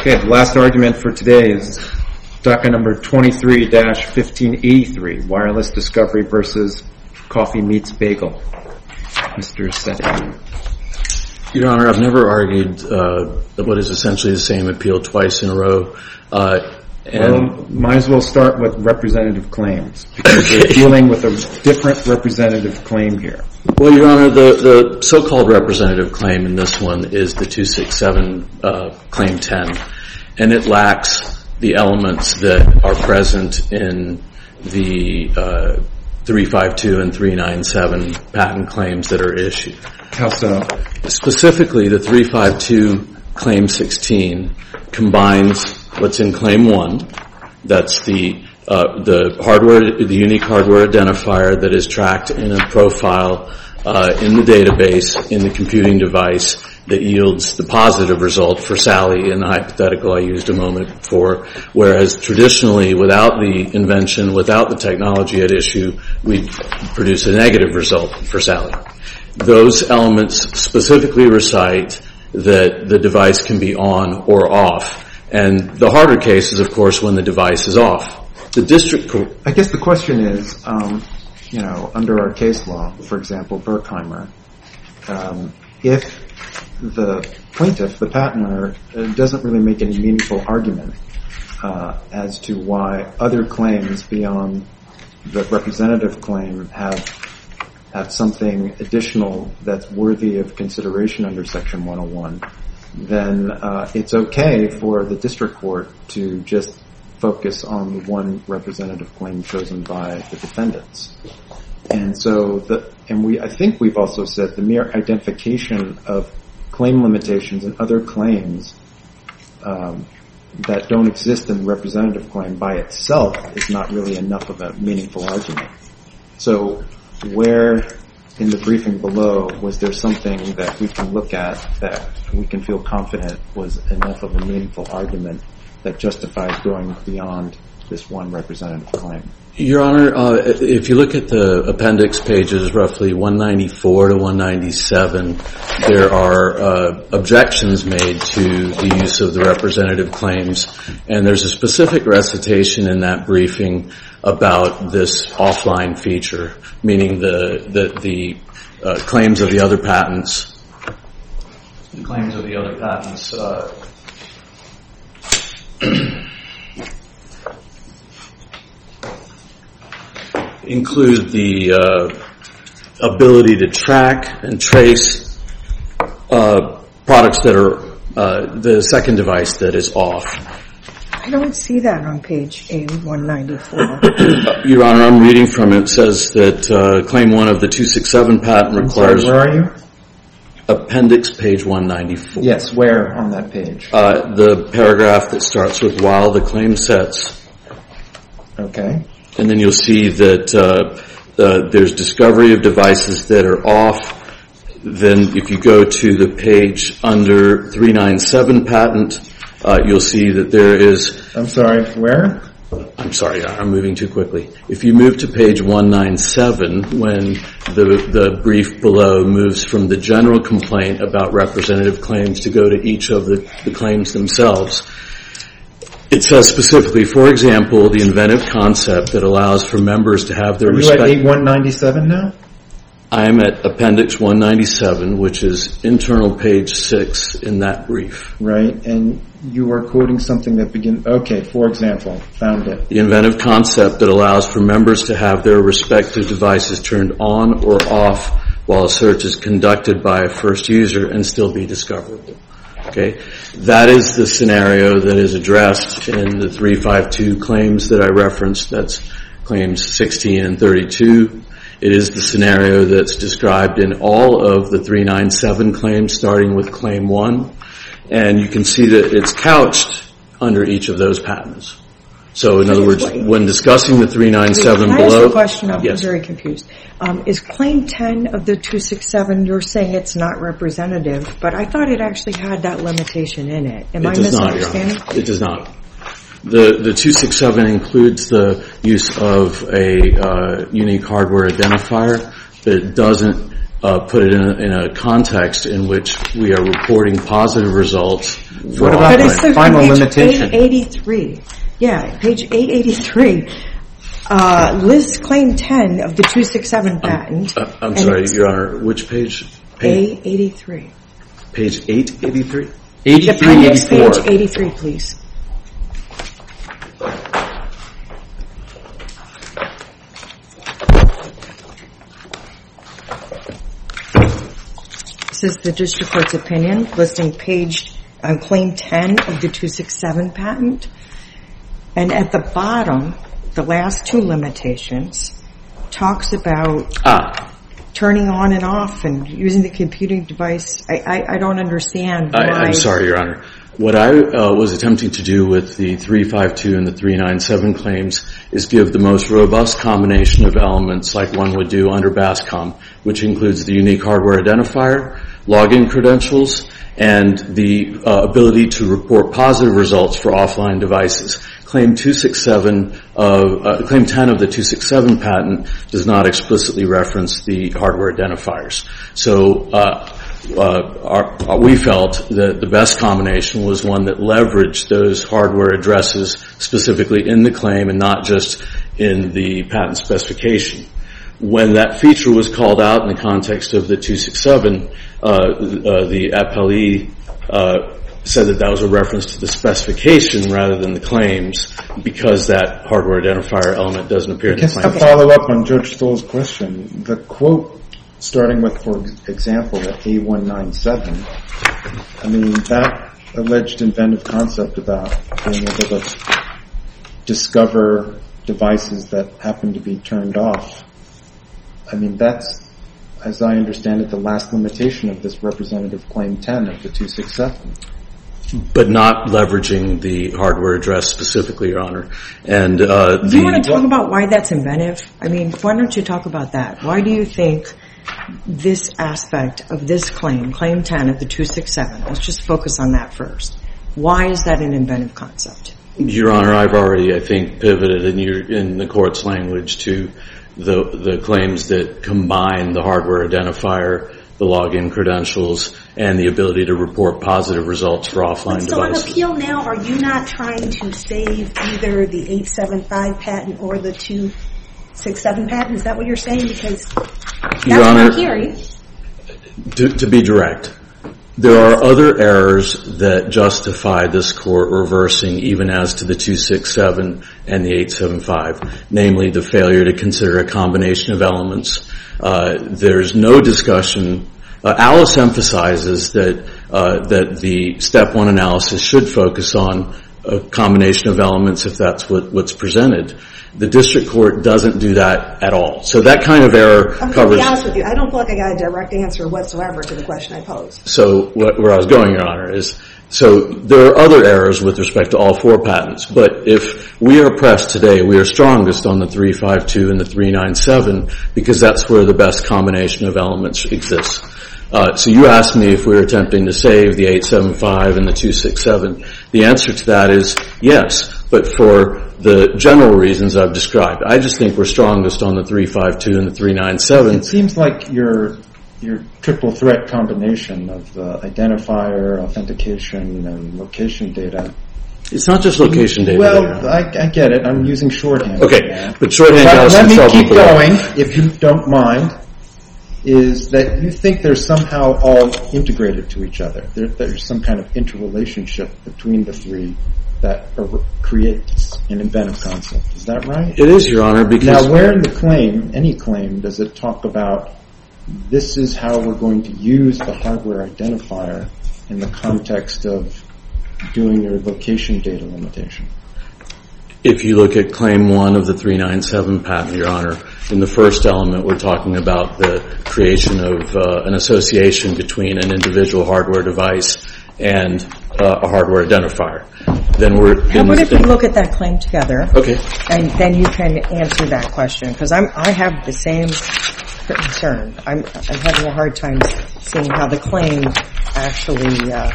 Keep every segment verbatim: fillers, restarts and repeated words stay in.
Okay, the last argument for today is docket number twenty-three dash fifteen eighty-three, Wireless Discovery versus Coffee Meets Bagel. Mister Setti. Your Honor, I've never argued uh, what is essentially the same appeal twice in a row. Uh, and well, might as well start with representative claims, because we're dealing with a different representative claim here. Well, Your Honor, the, the so-called representative claim in this one is the two sixty-seven uh, Claim ten, and it lacks the elements that are present in the uh, three fifty-two and three ninety-seven patent claims that are issued. How so? Specifically, the three fifty-two Claim sixteen combines what's in Claim one, that's the uh, the hardware, the unique hardware identifier that is tracked in a profile uh, in the database in the computing device that yields the positive result for Sally in the hypothetical I used a moment before, whereas traditionally, without the invention, without the technology at issue, we produce a negative result for Sally. Those elements specifically recite that the device can be on or off. And the harder case is, of course, when the device is off. The district court... I guess the question is, um, you know, under our case law, for example, Berkheimer, um, if the plaintiff, the patent owner, doesn't really make any meaningful argument uh, as to why other claims beyond the representative claim have have something additional that's worthy of consideration under Section one oh one, then uh, it's okay for the district court to just focus on the one representative claim chosen by the defendants. And so, the, and we, I think we've also said the mere identification of claim limitations and other claims um, that don't exist in the representative claim by itself is not really enough of a meaningful argument. So, where in the briefing below was there something that we can look at that we can feel confident was enough of a meaningful argument that justifies going beyond this one representative claim? Your Honor, uh, if you look at the appendix pages, roughly one ninety-four to one ninety-seven, there are uh, objections made to the use of the representative claims, and there's a specific recitation in that briefing about this offline feature, meaning the the, the uh, claims of the other patents. The claims of the other patents. Uh, include the uh, ability to track and trace uh, products that are uh, the second device that is off. I don't see that on page A one ninety-four. Your Honor, I'm reading from it. It says that uh, Claim one of the two sixty-seven patent requires... Sorry, where are you? Appendix page one ninety-four. Yes, where on that page? Uh, the paragraph that starts with while the claim sets. Okay. And then you'll see that uh, uh, there's discovery of devices that are off. Then if you go to the page under three ninety-seven patent, uh, you'll see that there is... I'm sorry, where? I'm sorry, I'm moving too quickly. If you move to page one ninety-seven, when the, the brief below moves from the general complaint about representative claims to go to each of the, the claims themselves, it says specifically, for example, the inventive concept that allows for members to have their Are respect... you at A one ninety-seven now? I am at appendix one ninety-seven, which is internal page six in that brief. Right, and you are quoting something that begins... Okay, for example, found it. The inventive concept that allows for members to have their respective devices turned on or off while a search is conducted by a first user and still be discoverable. Okay, that is the scenario that is addressed in the three fifty-two claims that I referenced. That's claims sixteen and thirty-two. It is the scenario that's described in all of the three ninety-seven claims, starting with claim one. And you can see that it's couched under each of those patents. So, in other words, when discussing the three ninety-seven Can below... I ask a question? I'm yes. very confused. Um, is Claim ten of the two sixty-seven, you're saying it's not representative, but I thought it actually had that limitation in it. Am it I does misunderstanding? Not, Your Honor. It does not. The, the two sixty-seven includes the use of a uh, unique hardware identifier, but it doesn't uh, put it in a, in a context in which we are reporting positive results for What about But it's the final page limitation? eight eighty-three. Yeah, page eight eighty-three uh, lists claim ten of the two sixty-seven patent. Uh, I'm and sorry, it's Your Honor. Which page? Page, eight eighty-three. page eight eighty-three? eighty-three, Appendix eighty-four. page eighty-three, please. This is the district court's opinion listing page on claim ten of the two sixty-seven patent. And at the bottom, the last two limitations talks about Ah, turning on and off and using the computing device. I, I, I don't understand why. I, I'm sorry, Your Honor. What I uh, was attempting to do with the three fifty-two and the three ninety-seven claims is give the most robust combination of elements like one would do under BASCOM, which includes the unique hardware identifier, login credentials, and the uh, ability to report positive results for offline devices. Claim two sixty-seven, uh, uh, Claim ten of the two sixty-seven patent does not explicitly reference the hardware identifiers. So, uh, uh, our, uh, we felt that the best combination was one that leveraged those hardware addresses specifically in the claim and not just in the patent specification. When that feature was called out in the context of the two sixty-seven, uh, uh, the appellee uh, said that that was a reference to the specification rather than the claims because that hardware identifier element doesn't appear in the Just claim. to follow up on Judge Stoll's question, the quote starting with, for example, at A one ninety-seven, I mean, that alleged inventive concept about being able to discover devices that happen to be turned off, I mean, that's, as I understand it, the last limitation of this representative claim ten of the two sixty-seven. But not leveraging the hardware address specifically, Your Honor. And uh, Do you want to talk about why that's inventive? I mean, why don't you talk about that? Why do you think this aspect of this claim, claim ten of the two sixty-seven, let's just focus on that first. Why is that an inventive concept? Your Honor, I've already, I think, pivoted in, your, in the court's language to the, the claims that combine the hardware identifier, the login credentials, and the ability to report positive results for offline so devices. So on appeal now, are you not trying to save either the eight seventy-five patent or the two sixty-seven patent? Is that what you're saying? Because that's Your what Honor, I'm hearing. To, to be direct, there are other errors that justify this court reversing even as to the two sixty-seven and the eight seventy-five, namely the failure to consider a combination of elements. Uh, there's no discussion. Uh, Alice emphasizes that uh, that the step one analysis should focus on a combination of elements if that's what, what's presented. The district court doesn't do that at all. So that kind of error I'm covers. going to be honest with you. I don't feel like I got a direct answer whatsoever to the question I posed. So what, where I was going, Your Honor, is so there are other errors with respect to all four patents. But if we are pressed today, we are strongest on the three fifty-two and the three ninety-seven because that's where the best combination of elements exists. Uh, so you asked me if we were attempting to save the eight seventy-five and the two sixty-seven. The answer to that is yes, but for the general reasons I've described. I just think we're strongest on the three fifty-two and the three ninety-seven. It seems like your your triple threat combination of the identifier, authentication, and location data. It's not just location data. Well, there. I, I get it. I'm using shorthand. Okay, now. but shorthand got us But in let trouble me keep for that. going, if you don't mind, is that you think they're somehow all integrated to each other. There, there's some kind of interrelationship between the three that are, creates an inventive concept. Is that right? It is, Your Honor, because Now, where in the claim, any claim, does it talk about this is how we're going to use the hardware identifier in the context of doing your location data limitation? if you look at Claim one of the three ninety-seven patent, Your Honor, in the first element we're talking about the creation of uh, an association between an individual hardware device and uh, a hardware identifier. Then we're How about if we look at that claim together? Okay. And then you can answer that question, because I'm I have the same concern. I'm I'm having a hard time seeing how the claim actually. Uh,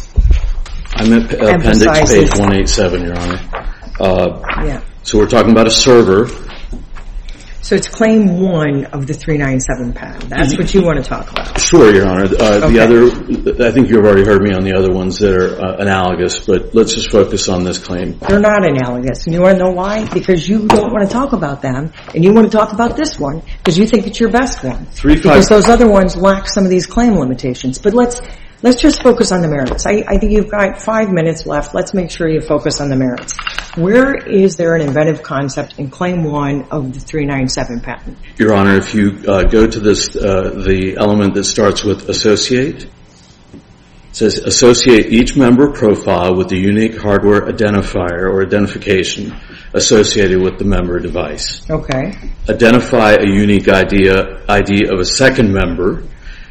I'm at uh, appendix page one eighty-seven, Your Honor. Uh, yeah. So we're talking about a server So it's claim one of the three ninety-seven patent. That's what you want to talk about. Sure, Your Honor. Uh, okay. The other, I think you've already heard me on the other ones that are uh, analogous, but let's just focus on this claim. They're not analogous. And you want to know why? Because you don't want to talk about them, and you want to talk about this one because you think it's your best one. Three, five, because those other ones lack some of these claim limitations. But let's let's just focus on the merits. I, I think you've got five minutes left. Let's make sure you focus on the merits. Where is there an inventive concept in claim one of the three ninety-seven patent? Your Honor, if you uh, go to this, uh, the element that starts with associate, it says associate each member profile with the unique hardware identifier or identification associated with the member device. Okay. Identify a unique idea, I D of a second member,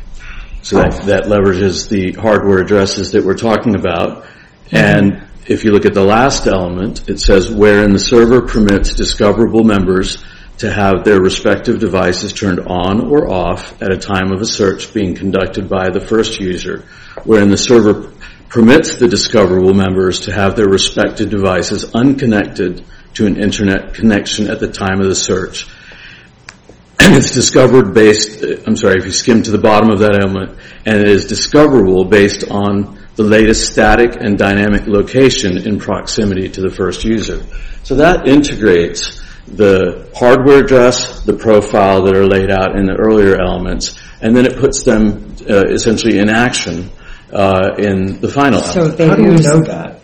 so that, that leverages the hardware addresses that we're talking about. Mm-hmm. And if you look at the last element, it says wherein the server permits discoverable members to have their respective devices turned on or off at a time of a search being conducted by the first user, wherein the server permits the discoverable members to have their respective devices unconnected to an internet connection at the time of the search. And it's discovered based, I'm sorry, if you skim to the bottom of that element, and it is discoverable based on the latest static and dynamic location in proximity to the first user. So that integrates the hardware address, the profile that are laid out in the earlier elements, and then it puts them uh, essentially in action uh, in the final so element. they How do you use know that?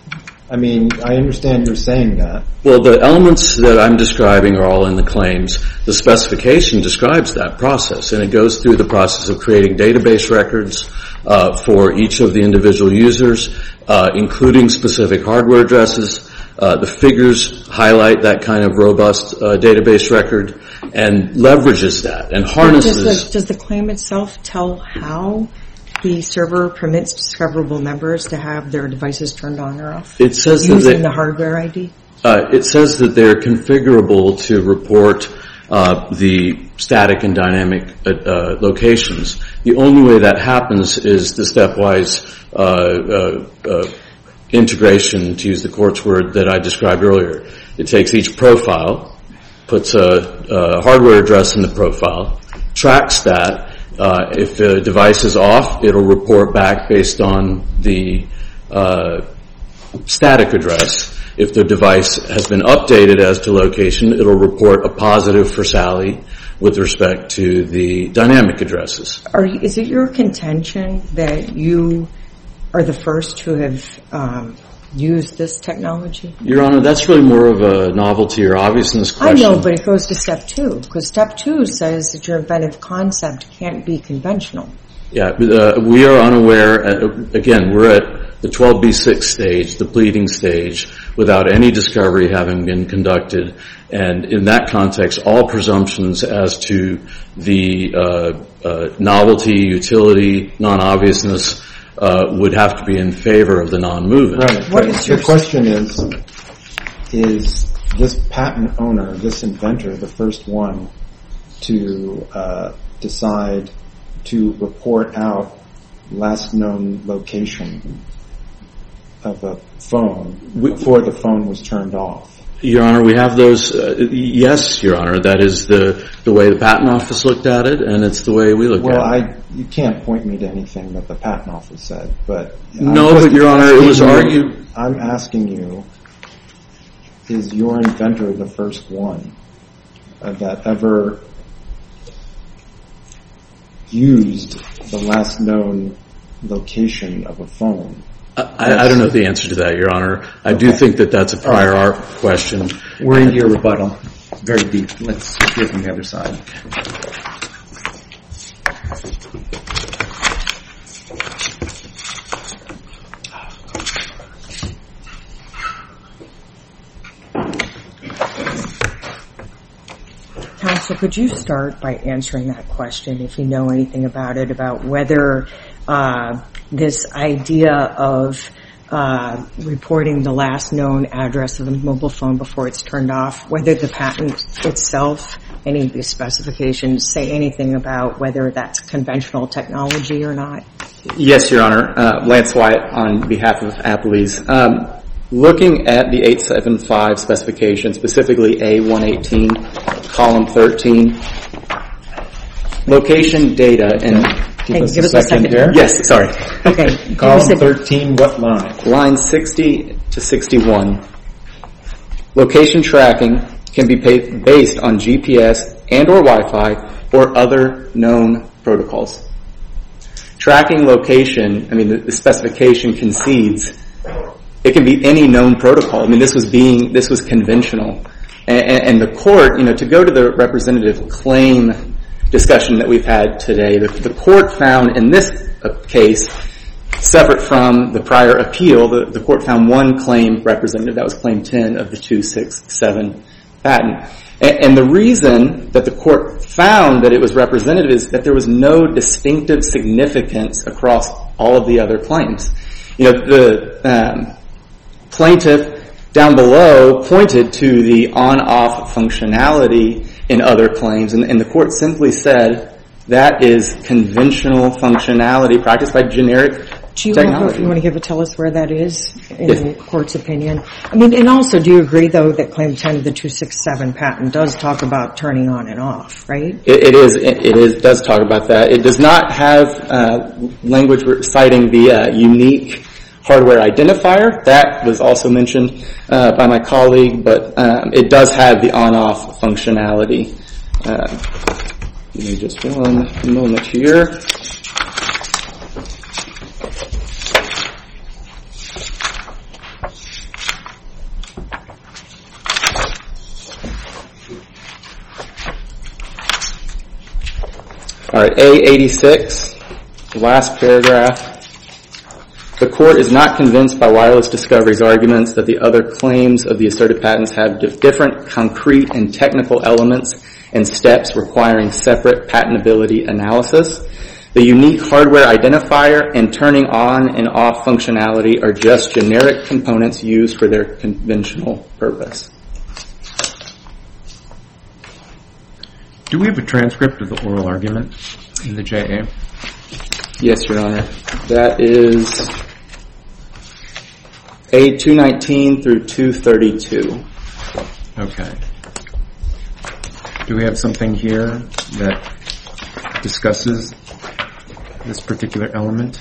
I mean, I understand you're saying that. Well, the elements that I'm describing are all in the claims. The specification describes that process, and it goes through the process of creating database records uh, for each of the individual users, uh, including specific hardware addresses. Uh, the figures highlight that kind of robust uh, database record and leverages that and harnesses. Does the, does the claim itself tell how the server permits discoverable members to have their devices turned on or off? It says using that they, the hardware I D? Uh, it says that they're configurable to report uh, the static and dynamic uh, uh, locations. The only way that happens is the stepwise uh, uh, uh, integration, to use the court's word that I described earlier. It takes each profile, puts a, a hardware address in the profile, tracks that. Uh, if the device is off, it'll report back based on the uh, static address. If the device has been updated as to location, it'll report a positive for Sally with respect to the dynamic addresses. Are, is it your contention that you are the first to have um, used this technology? Your Honor, that's really more of a novelty or obviousness question. I know, but it goes to step two, because step two says that your inventive concept can't be conventional. Yeah, uh, we are unaware, uh, again, we're at the twelve B six stage, the pleading stage, without any discovery having been conducted. And in that context, all presumptions as to the uh, uh, novelty, utility, non-obviousness uh, would have to be in favor of the non-movement. Right. What But is your the question is, is this patent owner, this inventor, the first one to uh, decide to report out last known location of a phone before the phone was turned off? Your Honor, we have those. Uh, yes, Your Honor, that is the the way the Patent Office looked at it, and it's the way we look Well, at it. I you can't point me to anything that the Patent Office said, but No, I'm just but Your Honor, it was asking you- argued. I'm asking you: is your inventor the first one uh, that ever used the last known location of a phone? I, I don't know the answer to that, Your Honor. I do think that that's a prior art question. We're into your rebuttal. Very deep. Let's hear from the other side. Counsel, could you start by answering that question, if you know anything about it, about whether uh, this idea of uh, reporting the last known address of the mobile phone before it's turned off, whether the patent itself, any of these specifications, say anything about whether that's conventional technology or not? Yes, Your Honor. Uh, Lance Wyatt on behalf of Applebee's. Um, looking at the eight seventy-five specification, specifically A one eighteen, column thirteen, location data and Hey, give us a second there. yes, sorry. Okay. Column thirteen, what line? Line sixty to sixty-one. Location tracking can be paid based on G P S and or Wi-Fi or other known protocols. Tracking location, I mean, the, the specification concedes it can be any known protocol. I mean, this was being, this was conventional. And, and the court, you know, to go to the representative claim discussion that we've had today, the, the court found in this case, separate from the prior appeal, the, the court found one claim representative, that was claim ten of the two sixty-seven patent. And, and the reason that the court found that it was representative is that there was no distinctive significance across all of the other claims. You know, the um, plaintiff down below pointed to the on-off functionality in other claims, and, and the court simply said that is conventional functionality practiced by generic Do you technology. want, you want to give it, tell us where that is in Yes. the court's opinion? I mean, and also, do you agree, though, that Claim ten of the two sixty-seven patent does talk about turning on and off, right? It, it is. It, it is. Does talk about that. It does not have uh, language citing the uh, unique hardware identifier. That was also mentioned uh, by my colleague, but um, it does have the on-off functionality. Uh, give me just one moment here. All right, A eighty-six, last paragraph. The court is not convinced by Wireless Discovery's arguments that the other claims of the asserted patents have di- different concrete and technical elements and steps requiring separate patentability analysis. The unique hardware identifier and turning on and off functionality are just generic components used for their conventional purpose. Do we have a transcript of the oral argument in the J A? Yes, Your Honor. That is A two nineteen through two thirty-two. Okay. Do we have something here that discusses this particular element?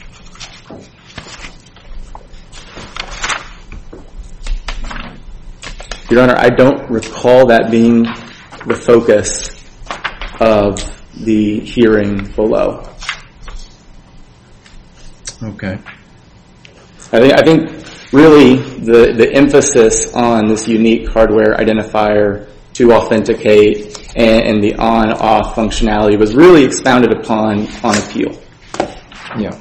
Your Honor, I don't recall that being the focus of the hearing below. Okay. I think, I think really the, the emphasis on this unique hardware identifier to authenticate and, and the on-off functionality was really expounded upon on appeal. Yeah.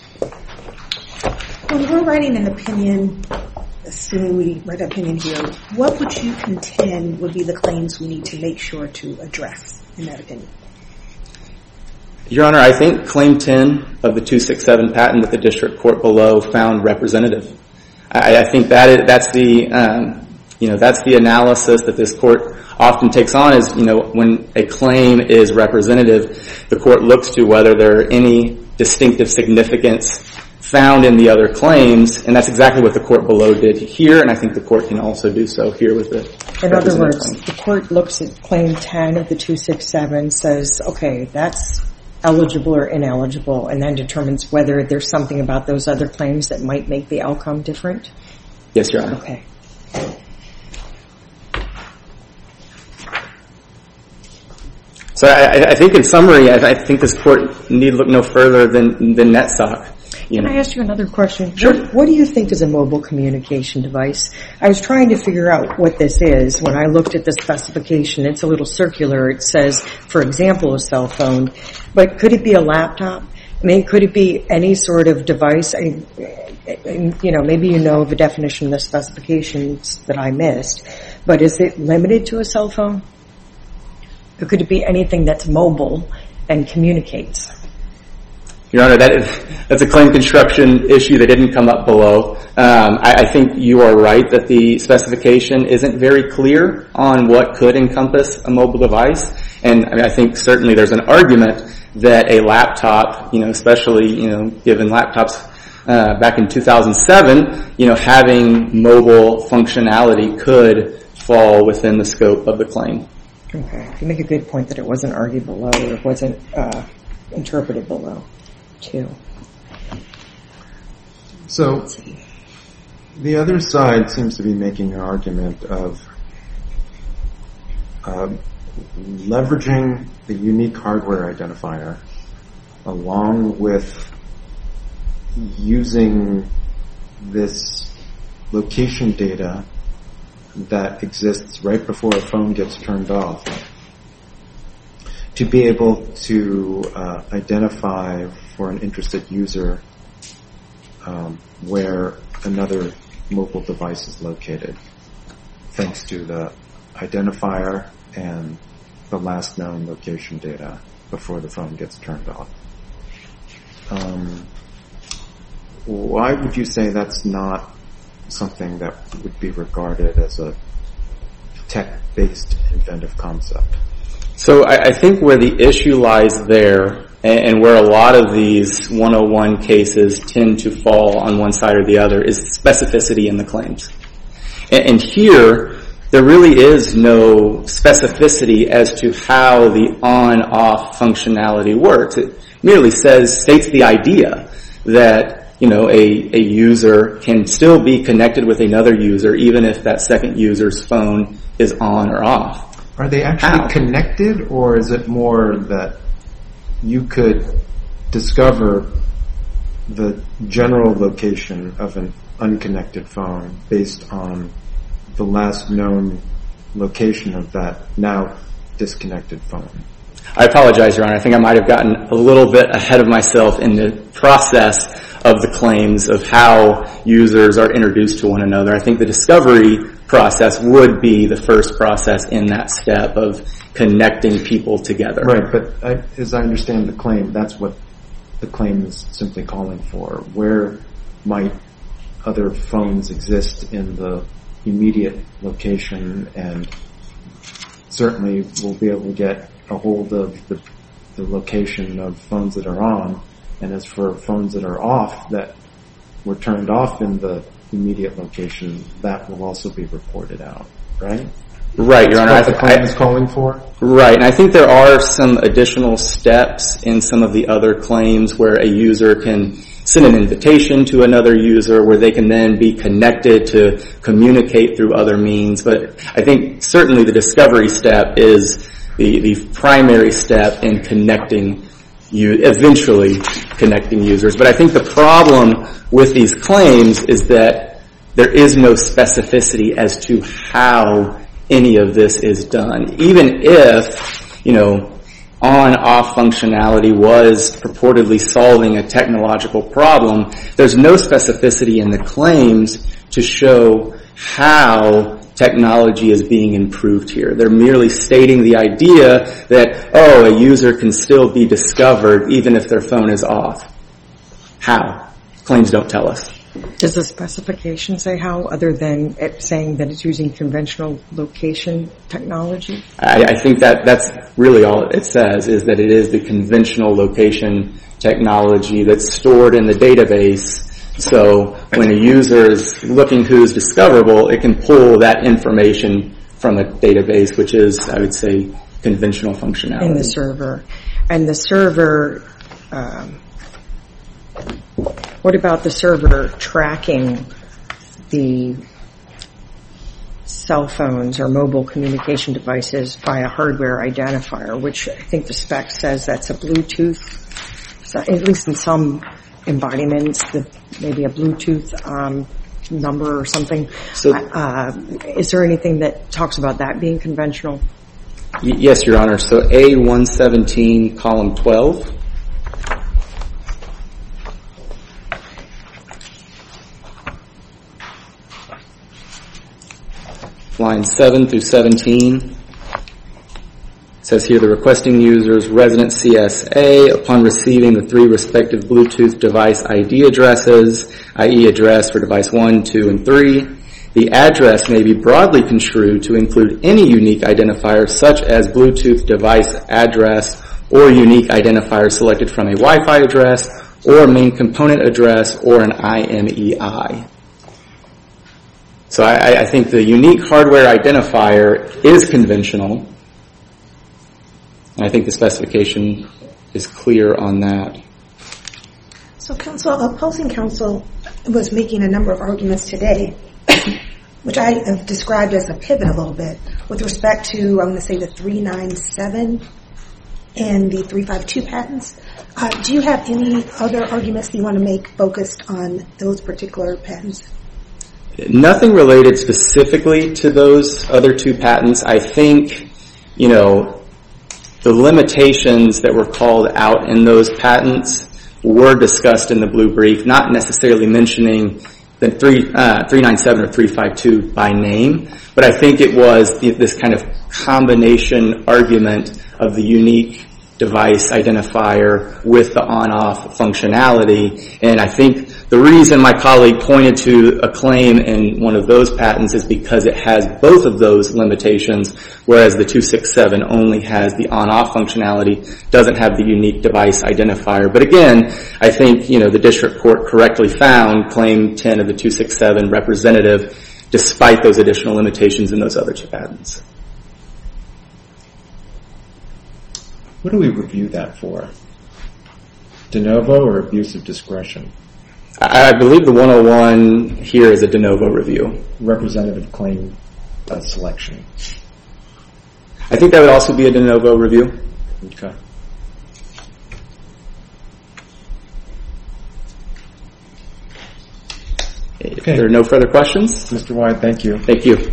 When we're writing an opinion, assuming we write an opinion here, what would you contend would be the claims we need to make sure to address in that opinion? Your Honor, I think Claim ten of the two sixty-seven patent that the district court below found representative. I, I think that is, that's the, um, you know, that's the analysis that this court often takes on is, you know, when a claim is representative, the court looks to whether there are any distinctive significance found in the other claims, and that's exactly what the court below did here, and I think the court can also do so here with the In other words, claim. the court looks at Claim ten of the two sixty-seven, says, okay, that's eligible or ineligible, and then determines whether there's something about those other claims that might make the outcome different? Yes, Your Honor. Okay. So I, I think in summary, I, I think this court need look no further than, than NetSoc. You Can know. I ask you another question? Sure. What, what do you think is a mobile communication device? I was trying to figure out what this is. When I looked at the specification, it's a little circular. It says, for example, a cell phone. But could it be a laptop? I mean, could it be any sort of device? I, I, you know, maybe you know the definition of the specifications that I missed. But is it limited to a cell phone? Or could it be anything that's mobile and communicates? Your Honor, that is, that's a claim construction issue that didn't come up below. Um, I, I think you are right that the specification isn't very clear on what could encompass a mobile device. And I, mean, I think certainly there's an argument that a laptop, you know, especially, you know, given laptops uh, back in two thousand seven, you know, having mobile functionality could fall within the scope of the claim. Okay. You make a good point that it wasn't argued below or it wasn't uh, interpreted below, too. So the other side seems to be making an argument of um, leveraging the unique hardware identifier along with using this location data that exists right before a phone gets turned off to be able to uh, identify for an interested user um, where another mobile device is located, thanks to the identifier and the last known location data before the phone gets turned off. Um, why would you say that's not something that would be regarded as a tech-based inventive concept? So I, I think where the issue lies there, and, and where a lot of these one oh one cases tend to fall on one side or the other, is specificity in the claims. And, and here, there really is no specificity as to how the on-off functionality works. It merely says, states the idea that you know, a, a user can still be connected with another user even if that second user's phone is on or off. Are they actually How? connected, or is it more that you could discover the general location of an unconnected phone based on the last known location of that now disconnected phone? I apologize, Your Honor. I think I might have gotten a little bit ahead of myself in the process of the claims of how users are introduced to one another. I think the discovery process would be the first process in that step of connecting people together. Right, but I, as I understand the claim, that's what the claim is simply calling for. Where might other phones exist in the immediate location, and certainly we'll be able to get a hold of the, the location of phones that are on. And as for phones that are off, that were turned off in the immediate location, that will also be reported out, right? Right, Your Honor. That's what the claim is calling for? Right, and I think there are some additional steps in some of the other claims where a user can send an invitation to another user where they can then be connected to communicate through other means. But I think certainly the discovery step is the, the primary step in connecting you, eventually connecting users. But I think the problem with these claims is that there is no specificity as to how any of this is done. Even if, you know, on-off functionality was purportedly solving a technological problem, there's no specificity in the claims to show how technology is being improved here. They're merely stating the idea that, oh, a user can still be discovered even if their phone is off. How? Claims don't tell us. Does the specification say how, other than it saying that it's using conventional location technology? I, I think that that's really all it says, is that it is the conventional location technology that's stored in the database. So when a user is looking who's discoverable, it can pull that information from a database, which is, I would say, conventional functionality. In the server. And the server, um, what about the server tracking the cell phones or mobile communication devices via hardware identifier, which I think the spec says that's a Bluetooth, so at least in some embodiments, the, maybe a Bluetooth um, number or something. So, uh, is there anything that talks about that being conventional? Y- yes, Your Honor. So A one seventeen, column twelve. Lines seven through seventeen. It says here, the requesting user's resident C S A, upon receiving the three respective Bluetooth device I D addresses, that is address for device one, two, and three, the address may be broadly construed to include any unique identifier such as Bluetooth device address or unique identifier selected from a Wi-Fi address or a main component address, or an I M E I. So I, I think the unique hardware identifier is conventional. And I think the specification is clear on that. So counsel, opposing counsel was making a number of arguments today, which I have described as a pivot a little bit, with respect to, I'm going to say, the three ninety-seven and the three fifty-two patents. Uh, do you have any other arguments that you want to make focused on those particular patents? Nothing related specifically to those other two patents. I think, you know, the limitations that were called out in those patents were discussed in the blue brief, not necessarily mentioning the three, uh, three ninety-seven or three fifty-two by name, but I think it was this kind of combination argument of the unique device identifier with the on-off functionality. And I think the reason my colleague pointed to a claim in one of those patents is because it has both of those limitations, whereas the two sixty-seven only has the on-off functionality, doesn't have the unique device identifier. But again, I think, you know, the district court correctly found claim ten of the two sixty-seven representative despite those additional limitations in those other two patents. What do we review that for? De novo or abuse of discretion? I believe the one oh one here is a de novo review. Representative claim uh, selection. I think that would also be a de novo review. Okay. If Okay. there are no further questions. Mister White, thank you. Thank you.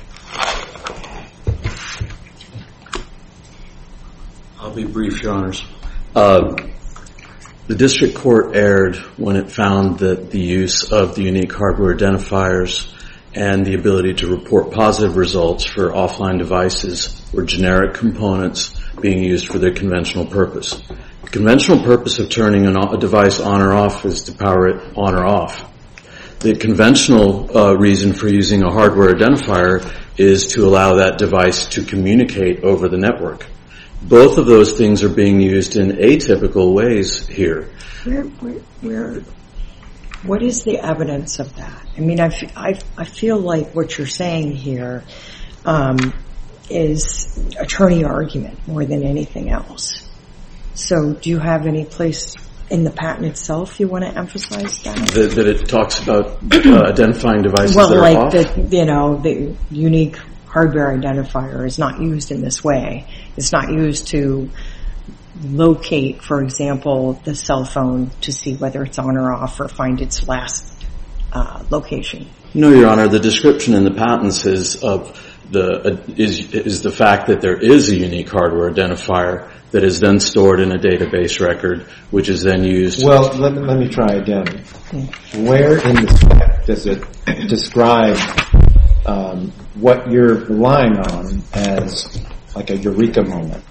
I'll be brief, Your Honors. Uh, the district court erred when it found that the use of the unique hardware identifiers and the ability to report positive results for offline devices were generic components being used for their conventional purpose. The conventional purpose of turning a device on or off is to power it on or off. The conventional uh, reason for using a hardware identifier is to allow that device to communicate over the network. Both of those things are being used in atypical ways here. Where, where, where, what is the evidence of that? I mean, I, f- I, I feel like what you're saying here um, is attorney argument more than anything else. So do you have any place in the patent itself you want to emphasize that? That, that it talks about uh, identifying devices well, that are like off? the, you know, the unique hardware identifier is not used in this way. It's not used to locate, for example, the cell phone to see whether it's on or off or find its last uh, location. No, Your Honor. The description in the patents is of the uh, is is the fact that there is a unique hardware identifier that is then stored in a database record, which is then used. Well, let me, let me try again. Where in the spec does it describe um, what you're relying on as like a eureka moment?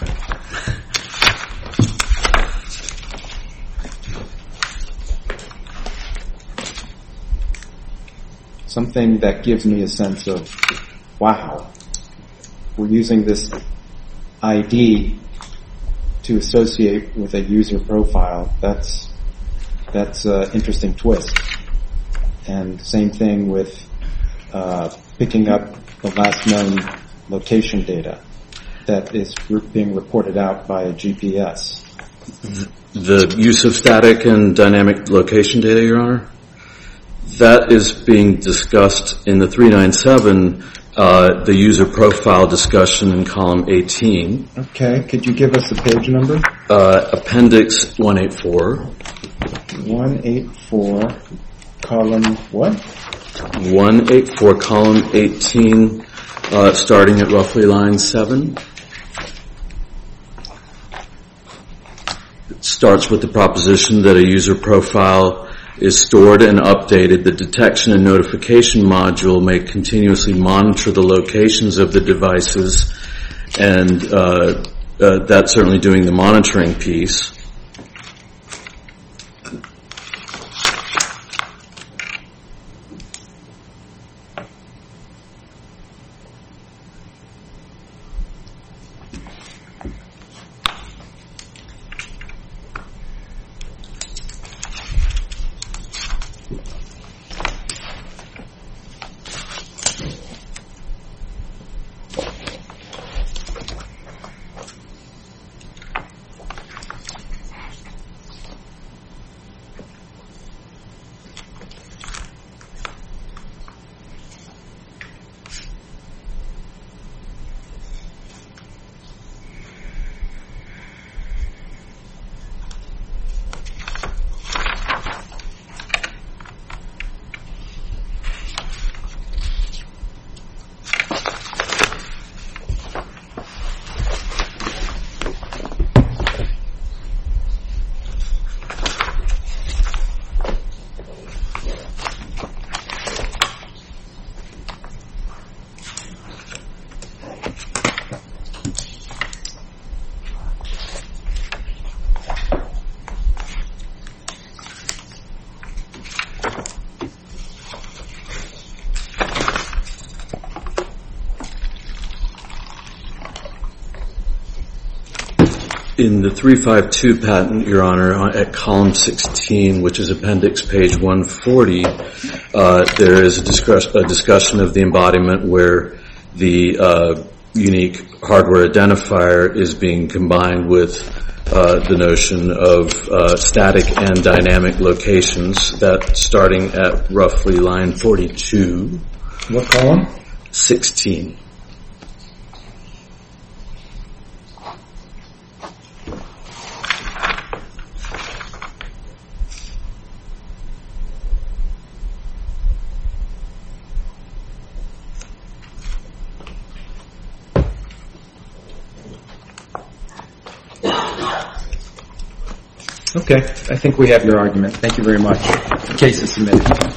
Something that gives me a sense of, wow, we're using this I D to associate with a user profile. That's that's an interesting twist. And same thing with uh, picking up the last known location data that is being reported out by a G P S. The use of static and dynamic location data, Your Honor, that is being discussed in the three ninety-seven, uh, the user profile discussion in column eighteen. Okay, could you give us the page number? Uh, appendix one eighty-four. one eighty-four, column what? one eighty-four, column eighteen, uh, starting at roughly line seven. It starts with the proposition that a user profile is stored and updated. The detection and notification module may continuously monitor the locations of the devices, and uh, uh, that's certainly doing the monitoring piece. In the three five two patent, Your Honor, at column sixteen, which is appendix page one forty, uh, there is a, discuss, a discussion of the embodiment where the uh, unique hardware identifier is being combined with uh, the notion of uh, static and dynamic locations, that starting at roughly line forty-two. What column? sixteen. Okay, I think we have your argument. Thank you very much. The case is submitted.